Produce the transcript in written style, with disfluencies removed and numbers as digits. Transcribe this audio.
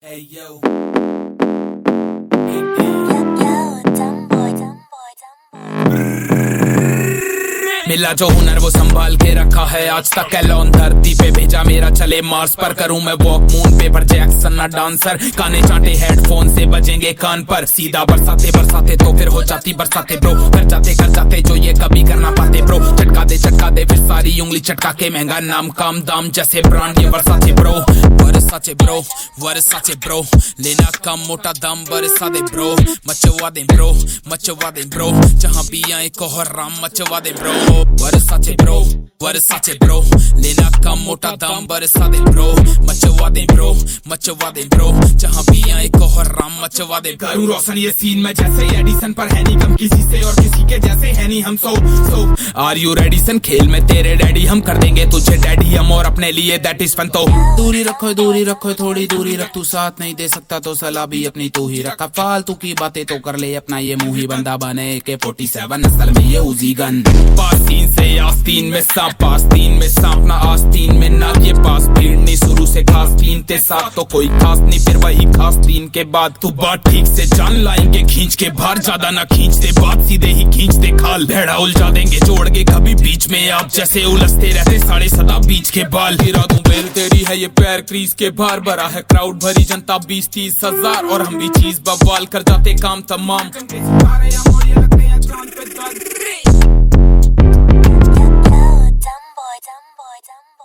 Hey yo. मिला जो हुनर वो संभाल के रखा है आज तक एलोन धरती पे भेजा मेरा चले मार्स पर करूं मैं वॉक मून पे पर जैक्सन ना डांसर काने चाटे हेडफोन से बजेंगे कान पर सीधा बरसाते बरसाते तो फिर हो जाती बरसाते ब्रो कर जाते जो ये कभी करना पाते ब्रो चटका दे फिर सारी उंगली चटका के महंगा नाम काम दाम जैसे ब्रांड ये वर्साचे ब्रो लेना कम मोटा दाम बरसा दे ब्रो मचवा दे ब्रो जहां भी आए कोहराम मचवा दे ब्रो वर्साचे ब्रो लेना कम मोटा दाम बरसा दे ब्रो मचवा दे ब्रो जहां भी आए कोहराम मचवा दे करूं रोशन ये सीन में जैसे एडिसन पर है नहीं कम किसी से और किसी के जैसे है नहीं हम so are you ready son खेल में तेरे डैडी हम कर देंगे तुझे डैडी हम और अपने लिए दैट इज फन तो दूरी रखो थोड़ी दूरी रख तू साथ नहीं दे सकता तो सलाह भी अपनी तू ही रखा फालतू की बातें तो कर ले अपना ये मुंह ही बंदा बने के 47 असल में ये उजी गन पास्तीन से आस्तीन में सांप ना आस्तीन में ना ये पास भीड़ नहीं शुरू से खास तीन ते साथ तो कोई खास नहीं फिर वही खास तीन के बाद तू बात ठीक से जान लाएंगे खींच के बाहर ज्यादा ना खींचते बात सीधे ही खींचते खाल भेड़ा उलझा देंगे जोड़ के कभी बीच में आप जैसे उलझते रहते साढ़े सदा बीच के बाल गिरा दूं बेल तेरी है ये पैर क्रीज के बाहर भरा है क्राउड भरी जनता 20-30 हजार और हम भी चीज बवाल कर जाते काम तमाम Dumb boy.